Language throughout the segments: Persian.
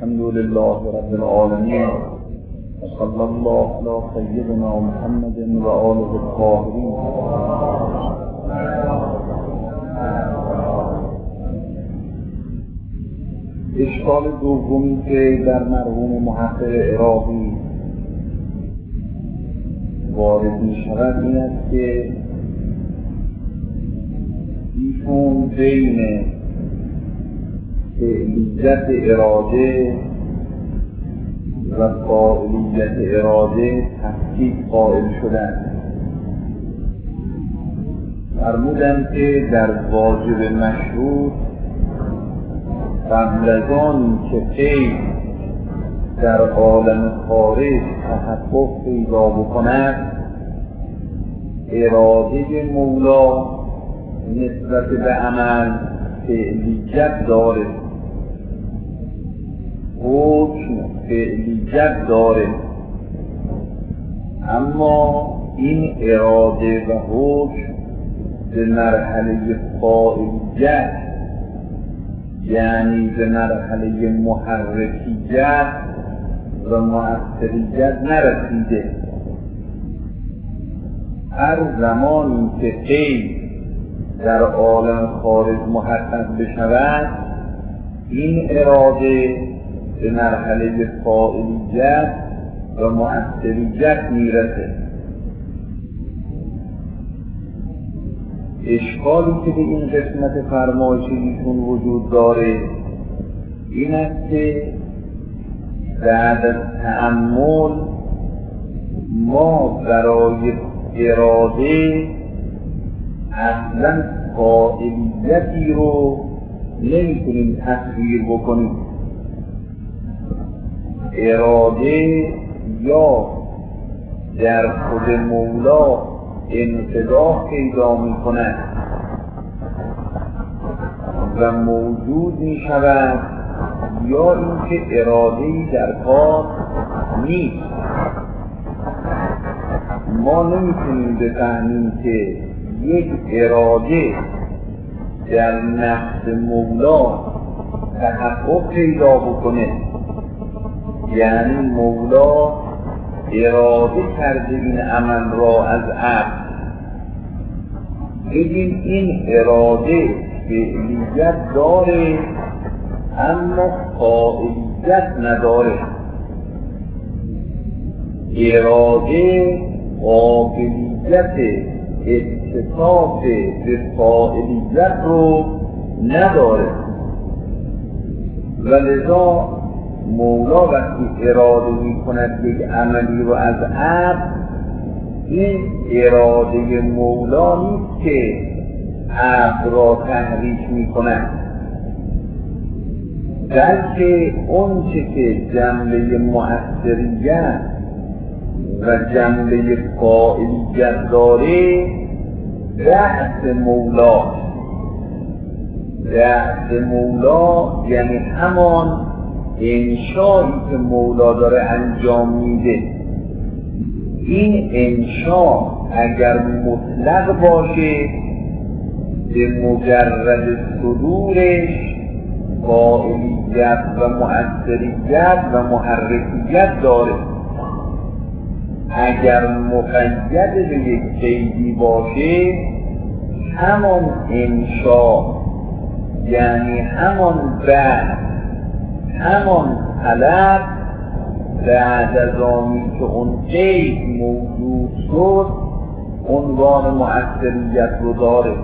الحمد لله رب العالمين وصلى الله على سيدنا محمد و آله الطاهرین. اشکال دومی که در مرحوم محقق عراقی وارد می شود این است که ایشون بین فعلیت اراده و فاعلیت اراده تفکیک قائل شدن. فرمودند که در واجب مشروط قبل از آن که فعل در عالم خارج تحقق پیدا بکند، اراده مولا نسبت به عمل فعلیت داره، حکم فعلیت داره، اما این اراده و حکم به مرحله فاعلیت، یعنی به مرحله محرکیت و مؤثریت نرسیده. هر زمانی که غیر در عالم خارج محقق بشود، این اراده به مرحله فاعلیت و مؤثریت میرسه. اشکالی که به این قسمت فرمایش ایشون وجود داره این است که بعد از تأمل ما برای اراده اصلا فاعلیتی رو نمیتونیم تصویر بکنیم. اراده یا در خود مولا انقضا پیدا میکند و موجود میشود، یا اینکه اراده‌ای در کار نیست. ما نمیتونیم بفهمیم که یک اراده در نفس مولا تحقق پیدا بکنه، یعنی مولا اراده کرده این عمل را از عبد، بگیم این اراده فعلیت داره اما فاعلیت نداره. اراده قابلیت اتصاف به فاعلیت رو نداره و لذا مولا وقتی اراده می کند یک عملی رو از عبد، این اراده مولا نیست که عبد را تحریک می کند، بلکه اون چه که جنبه مؤثریت و جنبه فاعلیت داره بحث مولا. بحث مولا یعنی همان انشایی که مولا داره انجام میده. این انشا اگر مطلق باشه به مجرد صدورش فاعلیت و مؤثریت و محرکیت داره. اگر مقید به یک قیدی باشه، همان انشا یعنی همان بحث، همان طلب بعد از آنی که اون قید موجود شد عنوان مؤثریت رو داره.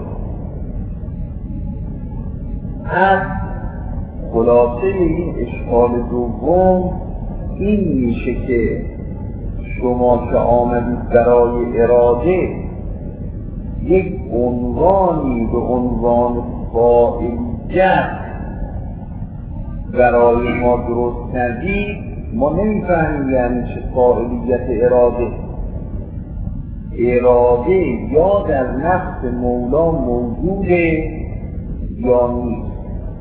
از خلاصه این اشکال دوم این میشه که شما که آمدید برای اراده یک عنوانی به عنوان فاعلیت برای ما درست کردید، ما نمیفهمیم یعنی چه فاعلیت اراده. اراده یا در نفس مولا موجوده یا نیست.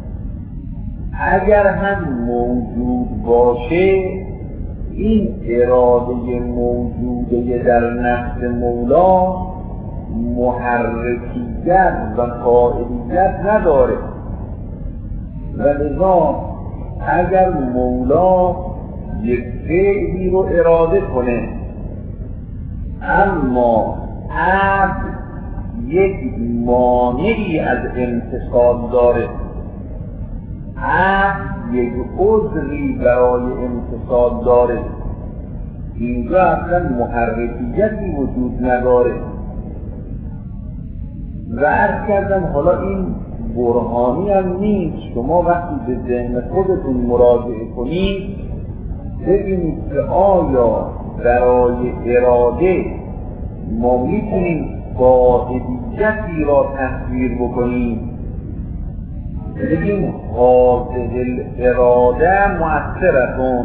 اگر هم موجود باشه، این اراده موجوده در نفس مولا محرکیت و فاعلیت نداره و لذا اگر مولا یک فعلی رو اراده کنه اما عبد یک مانعی از امتصال داره، عبد یک عذری برای امتصال داره، اینجا اصلا محرکیتی وجود نداره. و عرض کردم حالا این برهانی هم نیست، شما وقتی به ذهن خودتون مراجعه کنید ببینید که آیا برای اراده ما میتونیم قاعدیتی را تصویر بکنیم، بگیم هذه الاراده مؤثرتون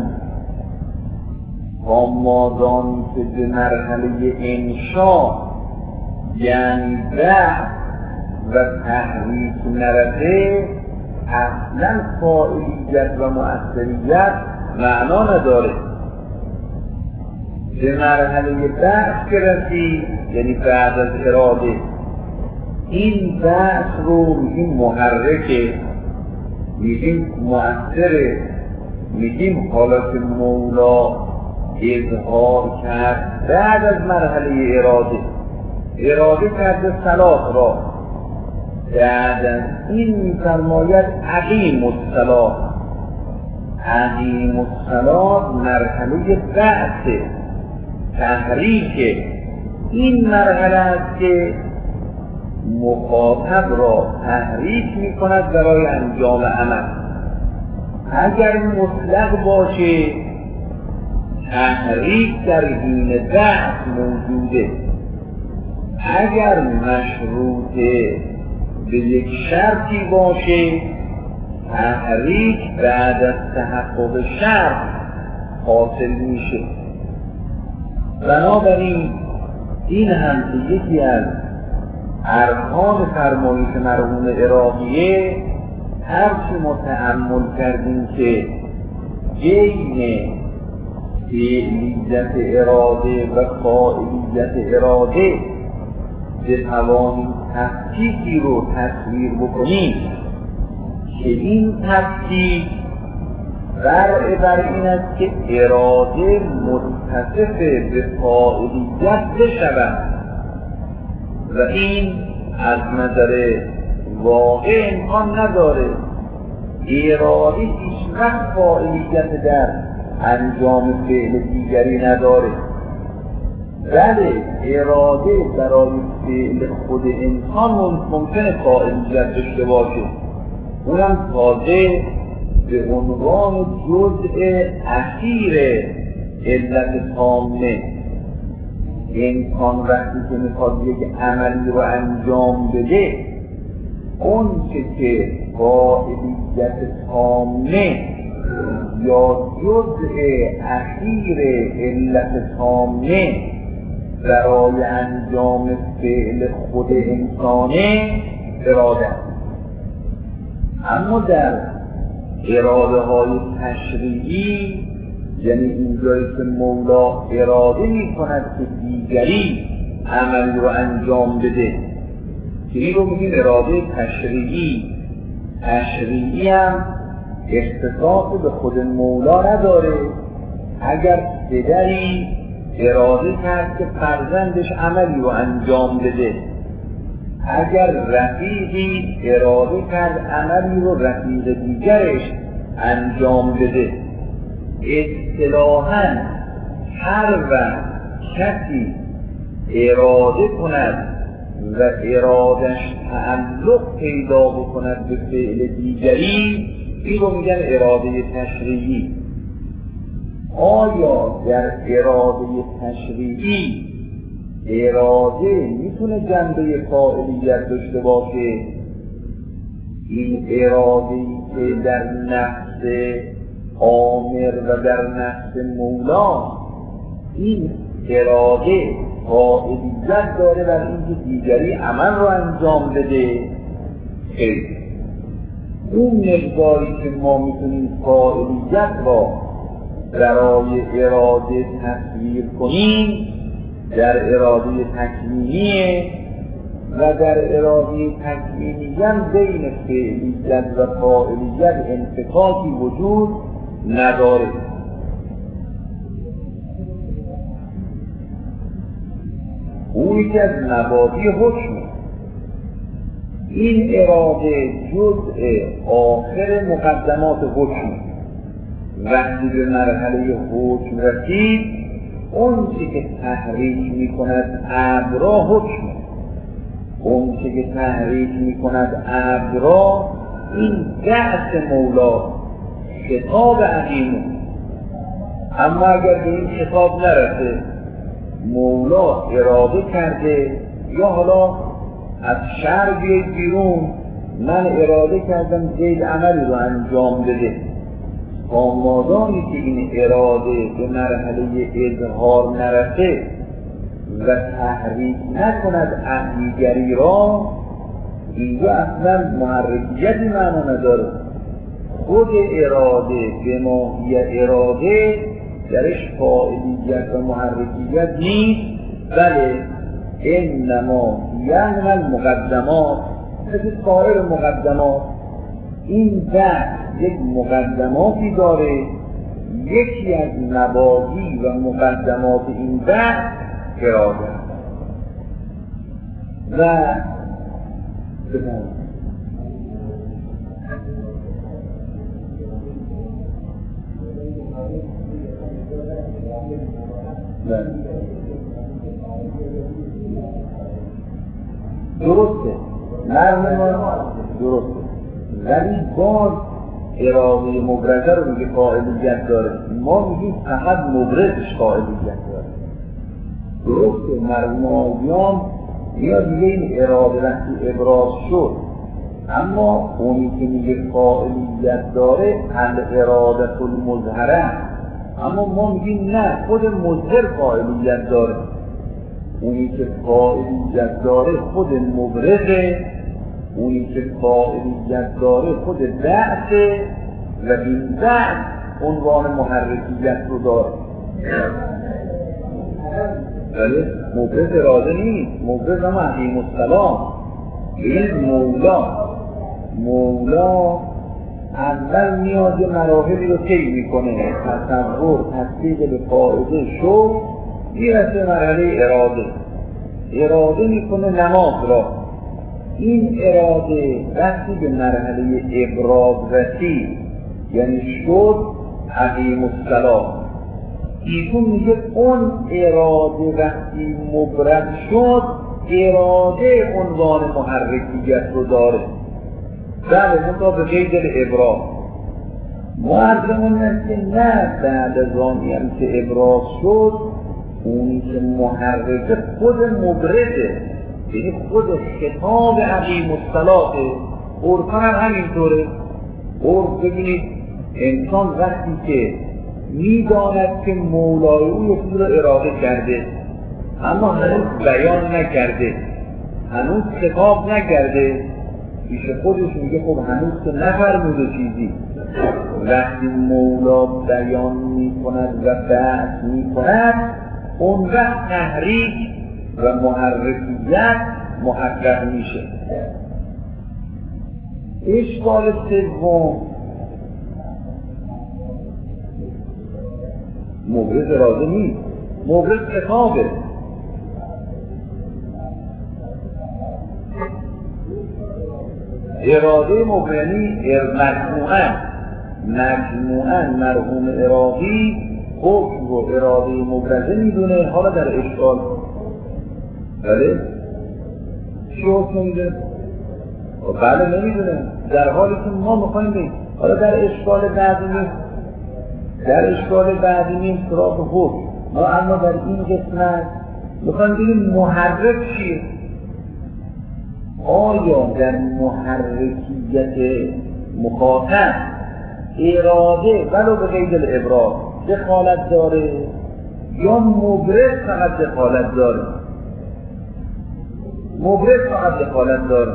مادام که به مرحله انشاء یعنی بحث و تحریک نرسه اصلا فاعلیت و مؤثریت معنا نداره. به مرحله بحث که رسید یعنی بعد از اراده این بحث رو میگیم محرکه، میگیم مؤثره، میگیم حالا که مولا اظهار کرد بعد از مرحله اراده کرده صلاح را، بعد از این میفرماید عقیم الصلاح. عقیم الصلاح مرحله بعث تحریک، این مرحله است که مخاطب را تحریک می کند برای انجام عمل. اگر مطلق باشه تحریک در حین بعث موجوده، اگر مشروطه به یک شرطی باشه تحریک بعد از تحقق شرط حاصل میشه. بنابراین این هم که یکی از ارکان فرمایش مرحوم عراقیه، هرچی ما تأمل کردیم که بین فعلیت اراده و فاعلیت اراده بتوانیم تفکیکی رو تصویر بکنیم که این تفکیک بر این است که اراده متصف به فاعلیت بشود و این از نظر واقع امکان نداره. اراده هیچ وقت فاعلیت در انجام فعل دیگری نداره. بله اراده برای فعل خود انسان ممکنه فاعلیت داشته باشه، اونم تازه به عنوان جزء اخیر علت تامه. انسان وقتی که میخواد یک عملی رو انجام بده، اون که فاعلیت تامه یا جزء اخیر علت تامه برای انجام فعل خود انسانه اراده. اما در اراده های تشریعی یعنی اینجایی که مولا اراده می کند که دیگری عمل رو انجام بده، که این رو میگیم اراده تشریعی. تشریعی هم اختصاص به خود مولا نداره. اگر پدری اراده کرد که فرزندش عملی رو انجام بده، اگر رفیقی اراده کرد عملی رو رفیق دیگرش انجام بده، اصطلاحاً هر وقت کسی اراده کند و ارادش تعلق پیدا بکند به فعل دیگری، این رو میگن اراده تشریعی. آیا در اراده تشریعی اراده میتونه جنبه فاعلیت داشته باشه؟ این اراده‌ای که در نفس آمر و در نفس مولا، این اراده فاعلیت داره بر اینکه دیگری عمل رو انجام بده؟ خیلی اون مقداری که ما میتونیم فاعلیت را برای اراده تصویر کنیم در اراده تکوینیه و در اراده تکوینیت بین فعلیت و فاعلیت انفکاکی وجود نداره. او یکی از مبادی حکمه. این اراده جزء آخر مقدمات حکمه. وقتی به مرحله حکم رسید، اون چه که تحریک می کند ابرا حکمه. اون چه که تحریک می کند ابرا این دعت مولا، خطاب عظیمه. اما اگر به این خطاب نرسه، مولا اراده کرده یا حالا از شر بیاید بیرون، من اراده کردم زید عملی رو انجام بده، تا مادامی که این اراده به مرحله اظهار نرسه و تحریک نکند اهلیگری را، اینجا اصلا محرکیتی معنا نداره. خود اراده به ماهی اراده درش فاعلیت و محرکیت نیست، بله انما یعنی المقدمات، مثل سایر مقدمات. این بحث یک مقدماتی داره. یکی از مبادی و مقدمات این بحث اراده و درسته، درسته، ولی باز اراده مبرزه رو میگه قائلیت داره. ما میگیم فقط مبرزش قائلیت داره. درسته، مرحوم آقایان میاد میگه این اراده وقتی ابراز شد، اما اونی که میگه قائلیت داره الاراده المظهره، اما ما میگیم نه، خود مظهر قائلیت داره. اونی که قائلیت داره خود مبرزه، اونی که قائلیت داره خود بعثه و این بعث عنوان محرکیت رو داره. ولی مبرز اراده نیست، مبرز هم عظیم السلام. این مولا اول نیاز مراحلی رو طی میکنه، تصور، تصدیق به قاعده شد، میرسه مرحله اراده میکنه نماز را. این اراده وقتی به مرحله ابراز رسید، یعنی شد عظیم السلام، ایشون میگه اون اراده وقتی مبرز شد، اراده عنوان محرکیت رو داره. بله منطقه به قید ابراز معظمون است که نه بعد از آنی هم که ابراز شد، اونی که محرکه خود مبرزه، یعنی خود خطاب عظیم الصلاة. عرفاً هم همینطوره. عرف ببینید انسان وقتی که میداند که مولای او یه چیز را اراده کرده اما هنوز بیان نکرده، هنوز خطاب نکرده، پیش خودش میگه خب هنوز که نفرموده چیزی. وقتی مولا بیان میکند و بحث میکند، اون وقت تحریک و محرکیت محقق میشه. اشکال سوم مبرز اراده نیست، مبرز خطابه. اراده مبرنی مجموعاً مرحوم ارادی حکم و اراده مبرزه میدونه. حالا در اشکال بله چی حکم میده؟ بله نمیدونه، در حالی که ما میخواییم بگیم. حالا در اشکال بعدی نیم سراغ حکم ما، اما در این قسمت میخواییم بگیم محرک چیه؟ آیا در محرکیت مخاطب اراده ولو به قید الابراز دخالت داره یا مبرز فقط دخالت داره؟ مبرز فقط دخالت داره.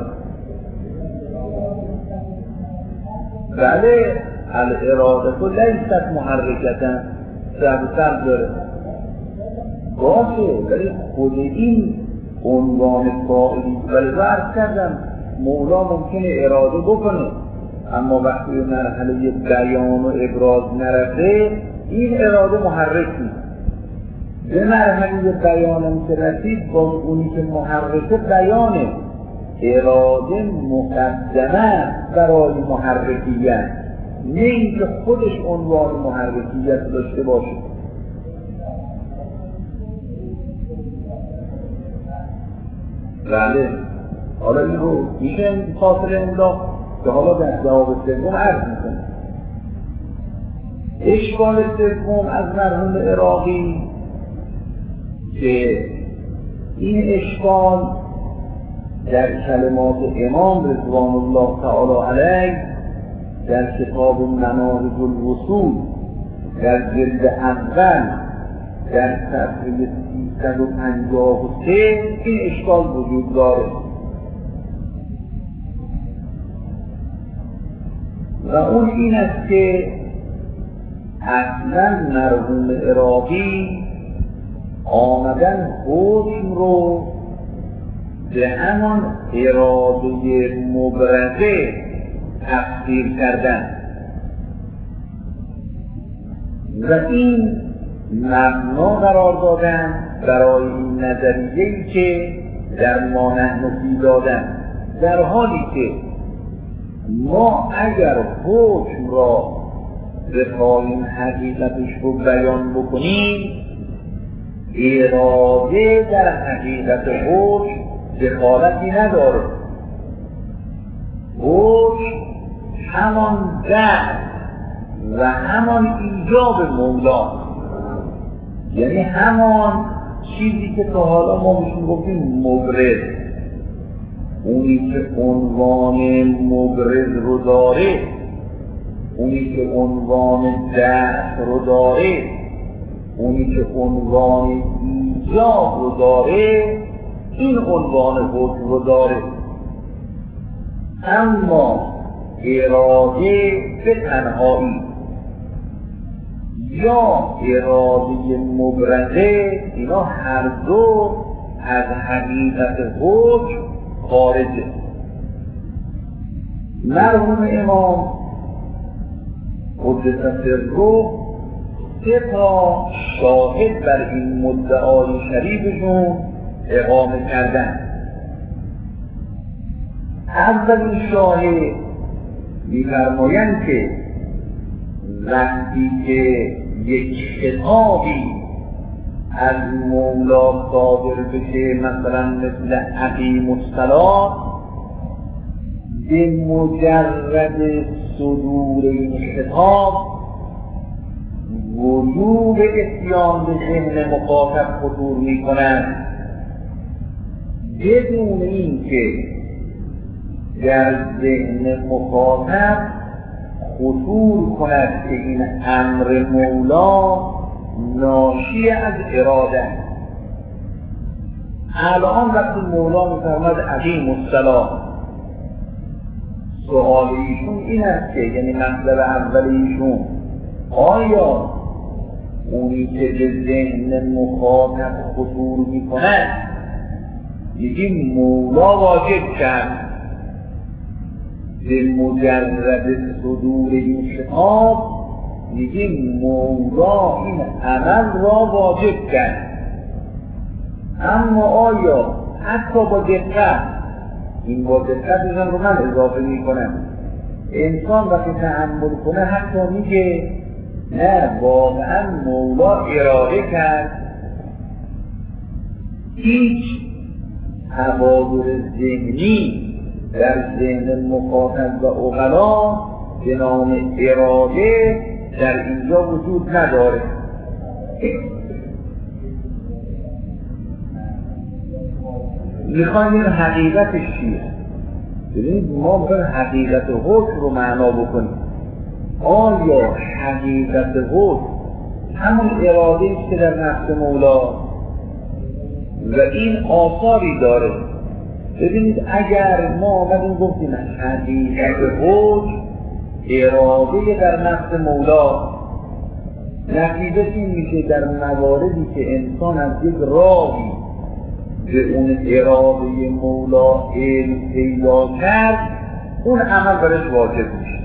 بله الاراده تو لیست محرکتن، سب داره باشه، ولی خود این عنوان فاعلی، ولی عرض کردم مولا ممکنه اراده بکنه، اما وقتی به مرحله بیان و ابراز نرسه این اراده محرک نیست. به مرحله بیانم که رسید با اونی که محرکه بیانه، اراده مقدمه برای محرکیت، نه اینکه خودش عنوان محرکیت داشته باشه. بله، حالا این رو میشه فاصله انداخت که حالا در جواب سوم عرض میکنه. اشکال سوم از مرحوم عراقی که این اشکال در کلمات امام رضوان الله تعالی علیه در کتاب مناهج الوصول در جلد اول در صفحه 353 این اشکال وجود داره و اون این است که اصلا مرحوم عراقی آمدن حکم رو به همان اراده مبرزه تفسیر کردن و این مبنا قرار دادن برای این نظریه‌ای که در ما نحن دادن، در حالی که ما اگر حکم را بخواهیم حقیقتش رو بیان بکنیم، اراده در حقیقت حکم دخالتی نداره. حکم همان درد و همان ایجاب مولا، یعنی همان چیزی که تا حالا ما بهشون گفتیم مبرز، اونی که عنوان مبرز رو داره، اونی که عنوان درد رو داره، اونی که عنوان ایجاب رو داره، این عنوان حکم رو داره. اما اراده به تنهایی یا اراده مبرزه، اینا هر دو از حقیقت حکم خارجه. مرحوم امام قدس سره 3 تا شاهد بر این مدعای شریفشون اقامه کردن. اولین شاهد می‌فرمایند که وقتی که یک خطابی از مولا صادر بشه، مثلا مثل اقیم الصلاة، به مجرد صدور این خطاب وجوب اتیان به ذهن مخاطب خطور می‌کند، بدون اینکه در ذهن مخاطب خطور کند که این امر مولا ناشی از اراده. الان وقتی مولا می‌فرماید اقیم الصلاة، سؤال ایشون این است که یعنی مطلب اول ایشون، آیا اونی که به ذهن مخاطب خطور می‌کند میگیم مولا واجب کرد به مجرد صدور این خطاب، میگیم مولا این عمل را واجب کرد. اما آیا حتی با دقت، این با دقتشان رو من اضافه میکنم، انسان وقتی تأمل کنه حتی میگه نه واقعا مولا اراده کرد، هیچ تبادر ذهنی در ذهن مخاطب و عقلا به نام اراده در اینجا وجود نداره. میخوایم این حقیقتش چیه؟ ببینید ما باید حقیقت حکم رو معنا بکنیم. آیا حقیقت حکم همون اراده است که در نفس مولا و این آثاری داره؟ ببینید اگر ما آمدیم گفتیم حقیقت حکم اراده در نفس مولا، نتیجه این میشه در مواردی که انسان از یک راهی به اون اراده مولا علم پیدا کرد، اون عمل برش واجب میشه.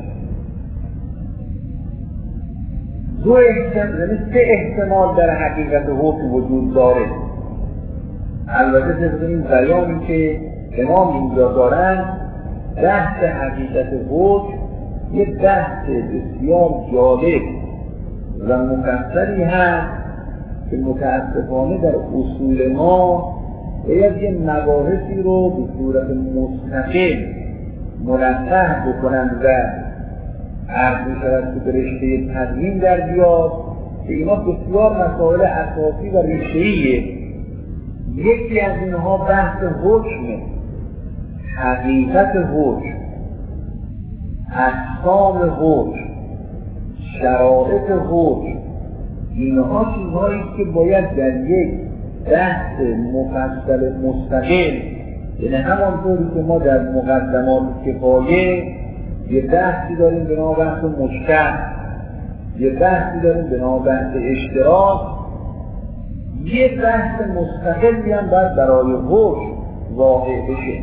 سه احتمال در حقیقت حکم وجود داره. البته طبق این بیانی که امام اینجا دارن، بحث حقیقت حکم یک بحث بسیار جالب و مفصلی هست که متاسفانه در اصول ما باید یه مباحثی رو به صورت مستقل منبه بکنن و عرض می‌شود که به رشته تدوین در بیاد که اینا بسیار مسائل اساسی و رشته‌ایه. یکی از اینها بحث حکمه، حقیقت حکم، اقسام حکم، شرایط حکم. اینها چیزهایی که باید در یک بحث مفصل مستقل، یعنی همانطوری که ما در مقدمات کفایه یه بحثی داریم به نام بحث مشتق، یه بحثی داریم به نام بحث اشتراک، یه بحث مستقلی هم باید برای حکم واقع بشه.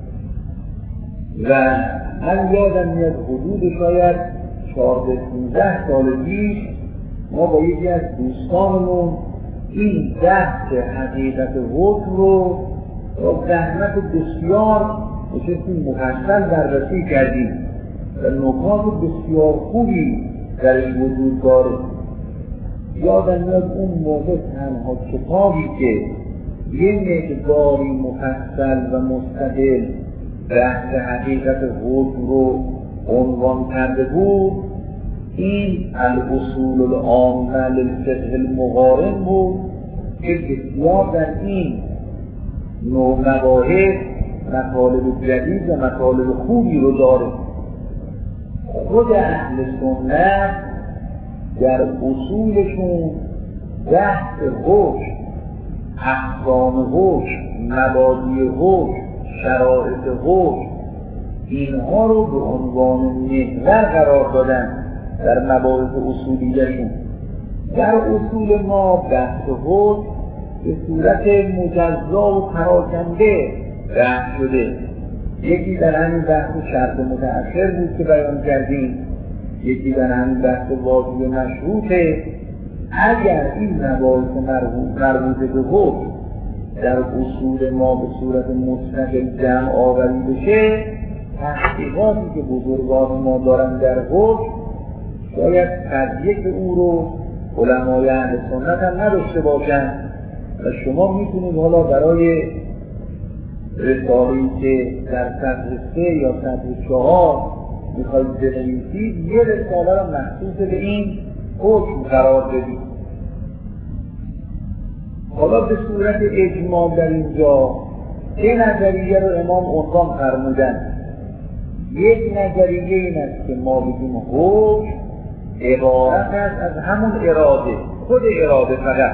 و من یادم میاد حدود شاید 14-15 سال پیش ما با یکی از دوستانمون این بحث حقیقت حکم رو با زحمت بسیار نشستیم مفصل بررسی کردیم و نکات بسیار خوبی درش وجود داره. یادم میاد اون موقع تنها کتابی که یه مقداری مفصل و مستقل بحث حقیقت حکم رو عنوان کرده بود، این الاصول العامه للفقه المقارن بود که بسیار در این نوع مباحث مطالب جدید و مطالب خوبی رو داره. خود اهل سنت در اصولشون بحث حکم، اقسام حکم، مبادی حکم، شرایط حکم، اینها رو به عنوان محور قرار دادن در مباحث اصولیشون. در اصول ما بحث حکم به صورت مجزا و پراکنده بحث شده. یکی در همین بحث شرط متأخر بود که بیان کردیم، یکی در همین بحث واجب مشروطه. اگر این مباحث مربوط به حکم در اصول ما به صورت مستقل جمع آوری بشه، تحقیقاتی که بزرگان ما دارن در حکم شاید تدییک او رو علمای اهل سنت هم نداشته باشن و شما میتونید حالا برای رساله‌ای که در سطر 3 یا سطر 4 میخواید بنویسید یه رساله رو مخصوص به این حکم قرار بدید. حالا به صورت اجمال در اینجا این نظریه رو امام عنوان فرمودن. یک نظریه این است که ما بگیم حکم عبارت است از همون اراده، خود اراده فقط،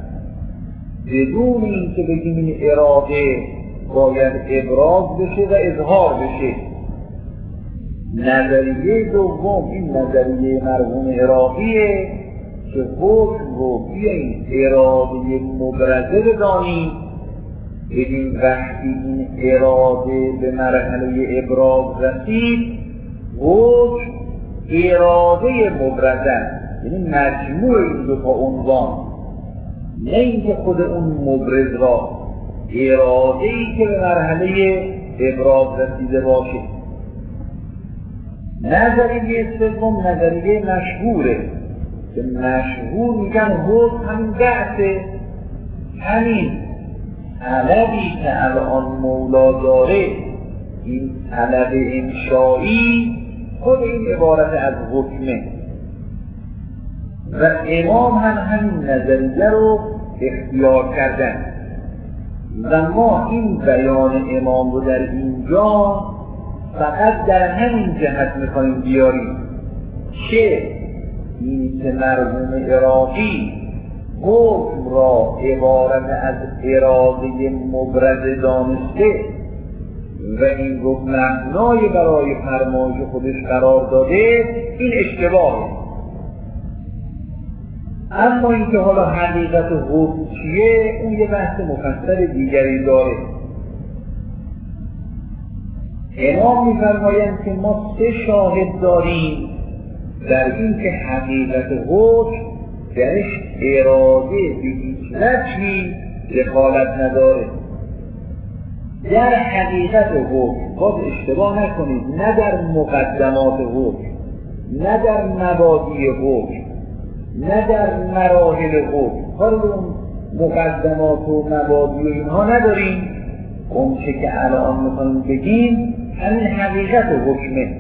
بدون این که بگیم این اراده باید ابراز بشه و اظهار بشه. نظریه دوم این نظریه مرحوم عراقیه که حکم رو بیاییم اراده مبرزه بدانیم، بگیم وقتی این اراده به مرحله ابراز رسید حکم اراده مبرزه، یعنی مجموع این دو تا عنوان، نه اینکه خود اون مبرز را، اراده‌ای که به مرحله ابراز رسیده باشه. نظریه سوم نظریه مشهوره که مشهور میگن حکم همین بحثه، همین طلبی که الان مولا داره، این طلب انشایی خود این عبارت از حکمه و امام هم همین نظریه رو اختیار کردن و ما این بیان امام رو در اینجا فقط در همین جهت میخواییم بیاریم که این که مرحوم عراقی حکم را عبارت از اراده مبرز دانسته و این رو مبنای برای فرمایش خودش قرار داده، این اشتباهه. اما اینکه حالا حقیقت حکم چیه، اون یه بحث مفصل دیگری داره. امام می‌فرمایند که ما 3 شاهد داریم در این که حقیقت حکم درش اراده به هیچ وجهی دخالت نداره. در حقیقت حکم، باز اشتباه نکنید، نه در مقدمات حکم، نه در مبادی حکم، نه در مراحل حکم، کار اون مقدمات و مبادی و اینها نداریم. اون چه که الان میخوایم بگیم همین حقیقت حکمه.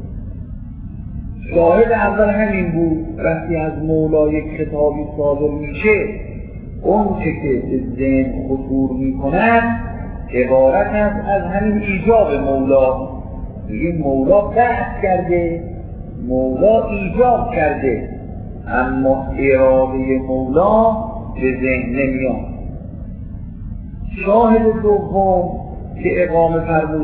شاهد اول همین بود، وقتی از مولا یک خطابی صادر میشه، اون چه که به ذهن خطور میکند عبارت است از همین ایجاب مولا. این مولا بحث کرده، مولا ایجاب کرده، اما اراده مولا به ذهن نمیاد. شاهد دوم که اقامه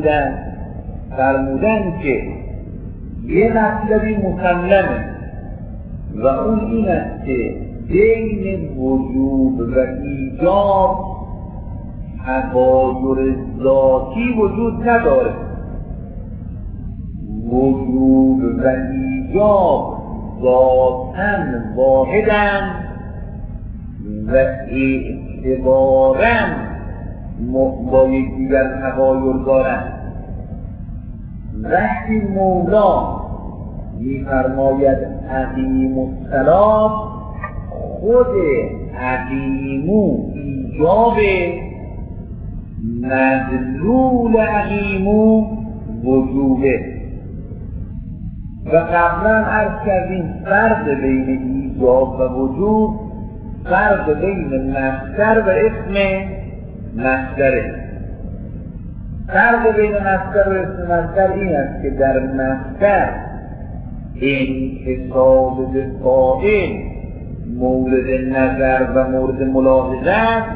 فرمودن که یه مطلبی مسلمه و اون این است که بین وجوب و ایجاب تغایر ذاتی وجود نداره. وجوب و ایجاب ذاتاً واحداً و اعتباراً با یکدیگر تغایر دارند. وقتی مولا می‌فرماید اقیم الصلاة، خود اقیمو ایجاب، مدلول اقیمو وجوبه. و قبلا عرض کردیم فرق بین ایجاب و وجوب فرق بین مصدر و اسم مصدره. فرق بین مصدر و اسم مصدر این است که در مصدر انتصاب به فاعل مورد نظر و مورد ملاحظه است،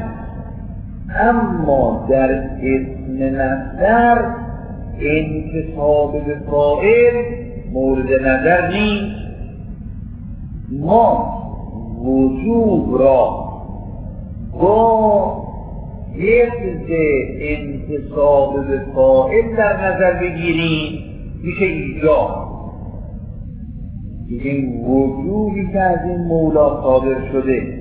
اما در اسم مصدر انتصاب به فاعل مورد نظر نیست. ما وجوب را با حفظ انتصاب به فاعل در نظر بگیریم میشه ایجاب. این وجوبی که از این مولا صادر شده،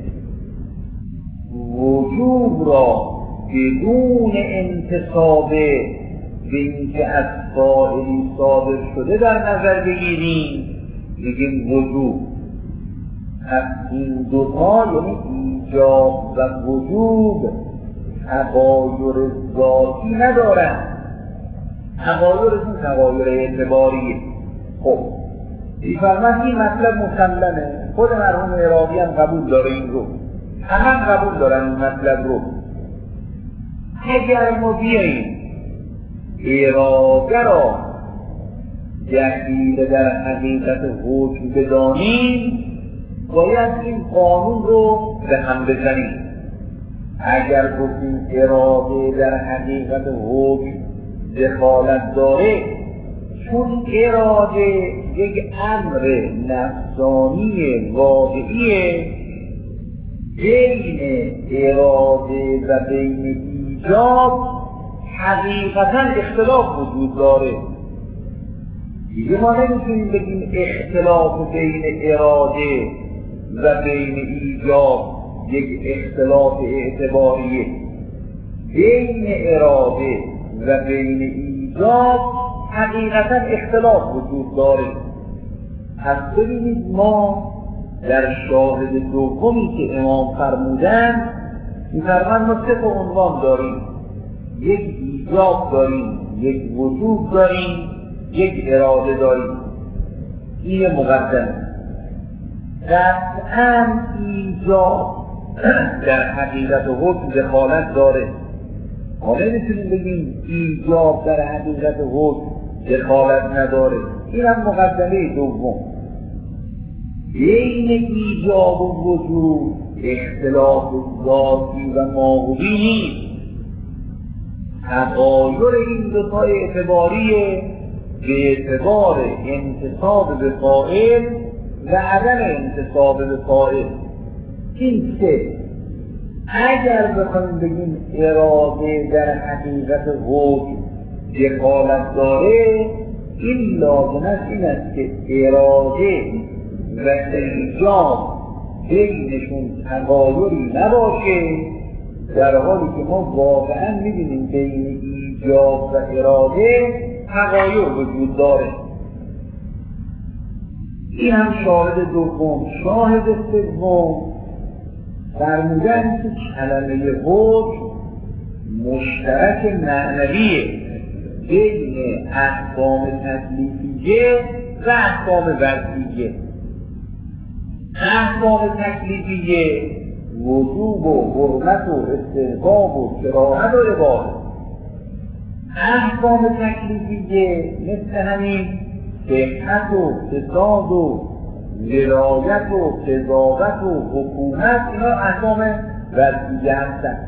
وجوب را بدون انتصاب به اینکه از فاعلی صادر شده در نظر بگیریم میگیم وجوب. این دوتا یعنی ایجاب و وجوب تغایر ذاتی ندارن، تغایرشون تغایر اعتباریه. خب می‌فرماید این مطلب مسلمه، خود مرحوم عراقی هم قبول داره این رو، همه قبول دارن این مطلب رو. اگر ما بیاییم اراده را دخیل در حقیقت حکم بدانیم، باید این قانون رو به هم بزنیم. اگر گفتیم اراده در حقیقت حکم دخالت داره، چون اراده یک امر نفسانی واقعیه، بین اراده و بین ایجاب حقیقتا اختلاف وجود داره. دیگه ما نمیتونیم بگیم اختلاف بین اراده و بین ایجاب یک اختلاف اعتباریه. بین اراده و بین ایجاب حقیقتا اختلاف وجود داره. پس ببینید ما در شاهد دومی که امام فرمودن می‌فرمایند ما 3 عنوان داریم، یک ایجاب داریم، یک وجوب داریم، یک اراده داریم. این مقدمه. قطعاً ایجاب در حقیقت حکم دخالت داره. ما نمیتونیم بگیم ایجاب در حقیقت حکم دخالت نداره. این هم مقدمه دوم. بین ایجاب و وجوب اختلاف ذاتی و ماهوی نیست. تغایر این دوتا اعتباریه به اعتبار انتصاب به فاعل و عدم انتصاب به فاعل. این سه اگر بخوایم بگیم اراده در حقیقت حکم دخالت داره، این لازمش این است که اراده و ایجاب بینشون تغایری نباشه، در حالی که ما واقعا می‌بینیم بین ایجاب و اراده تغایر وجود داره. این هم شاهد دوم. شاهد سوم فرمودن که کلمه حکم مشترک معنویه بین احکام تکلیفیه و احکام وضعیه. احکام تکلیفیه وجوب و حرمت و استحباب و کراهت و اباحه. احکام تکلیفیه مثل همین صحت و فساد و ولایت و قضاوت و حکومت، اینا احکام وضعیه هستند.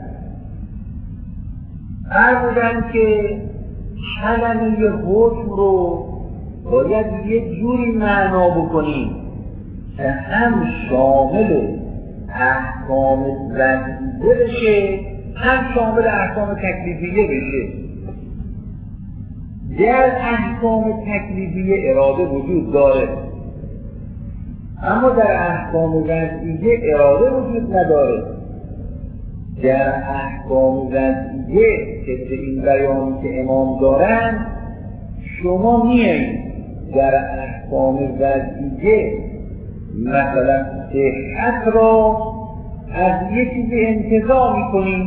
فرمودن که کلمه حکم رو باید یه جوری معنا بکنیم که هم شامل احکام وضعیه بشه هم شامل احکام تکلیفیه بشه. در احکام تکلیفیه اراده وجود داره، اما در احکام وضعیه اراده وجود نداره. در احکام وضعیه که این بیانی که امام دارن، شما میایید در احکام وضعیه مثلا صحت را از یک چیزی انتزاع میکنید،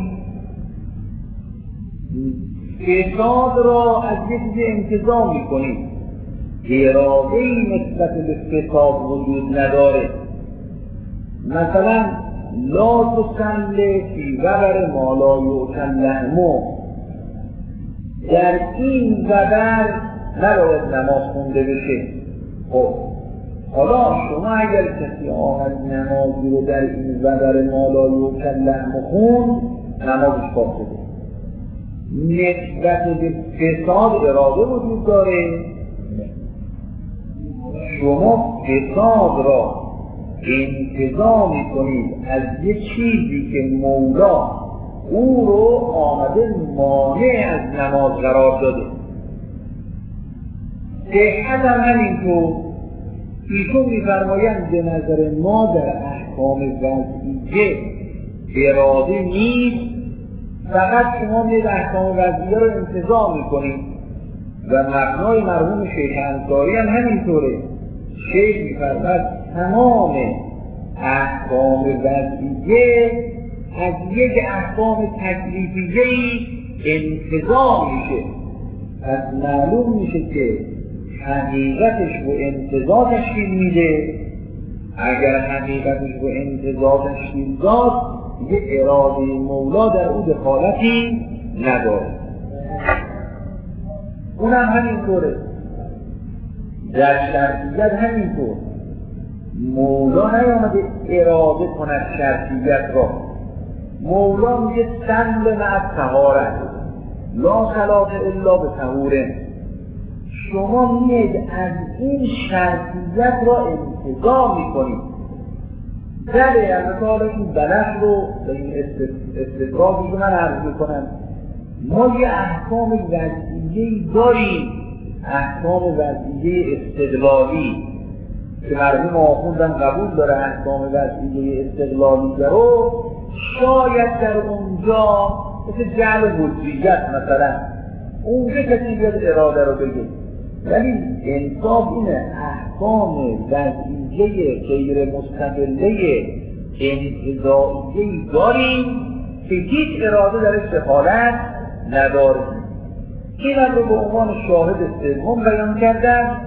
فساد را از یک چیزی انتزاع میکنید. اراده‌ای نسبت به فساد وجود نداره. مثلا لا تصلی فی وبر ما لا یؤکل لحمه، در این وبر نباید نماز خونده بشه. خب حالا شما اگر کسی آمد نمازی رو در این وبر ما لا یؤکل لحمه خوند، نمازش فاسده. نسبت به فساد اراده وجود داره. شما فساد را انتزاع میکنید از یک چیزی که مولا او رو آمده مانع از نماز قرار داده. صحت هم همینطور. ایشون میفرمایند به نظر ما در احکام وضعیه اراده نیست، فقط شما میید احکام وضعیه رو انتزاع میکنید. و مبنای مرحوم شیخ انصاری هم همینطوره. شیخ میفرماید تمام احکام وضعیه از یک احکام تکلیفیه‌ای انتزاع میشه. پس معلوم میشه که حقیقتش و انتزاع تشکیل میده. اگر حقیقتش و انتزاع تشکیل داد، یه اراده مولا در او دخالتی نداره. اونم همینطوره. در شرطیت همینطور. مولا نیامده اراده کند شرطیت را. مولا میگه سند مع طهارت لا صلاة الا به طهوره. شما میید از این شرطیت را انتزاع میکنید. بله البته حالا این بلد رو به این استدراکی که من عرض میکنم، ما یه احکام وضعیه‌ای داریم، احکام وضعیه استدلالی که مرحوم آخوندم قبول داره. احکام وضعیه استدلالی رو شاید در اونجا مثل جعل حجیت مثلا اونجا کسی بیاد اراده رو بگه، ولی انصاف اینه احکام وضعیه غیر مستقله انتزاعیه‌ای داریم که هیچ اراده درش دخالت نداره. این رو به عنوان شاهد سوم بیان کردن.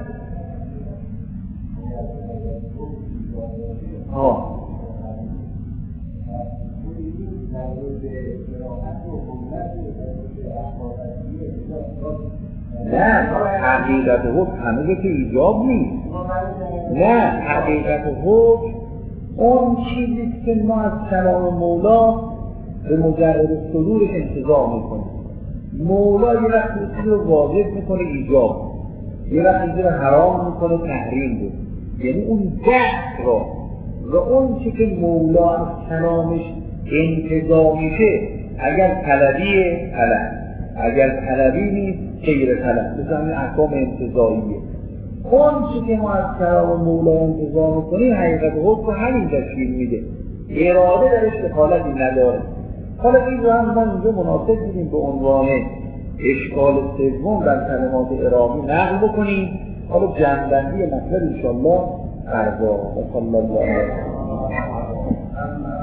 نه حقیقت حکم همه که ایجاب نیست. نه حقیقت حکم اون چیزی که ما از کلام مولا به مجرد صدورش انتزاع میکنیم. مولا یه وقت چیزی رو واجب میکنه ایجاب، یه وقت چیزی رو حرام میکنه تحریم بود. یعنی اون دست را و اون چی که مولا از کلامش انتزاع میشه، اگر طلبیه طلب، اگر طلبی نیست غیر طلب، مثل همین احکام انتزاعیه. اون چی که ما از کلام مولا انتزاع میکنیم حقیقت حکم همین تشکیل میده، اراده درش دخالتی نداره. حالا این رو هم ما اینجا مناسب بودیم به عنوان اشکال سوم در کلمات اعرابی نقل بکنیم. حالا جمع‌بندی مطلب انشاءالله فردا. و صلی الله علیه و سلم.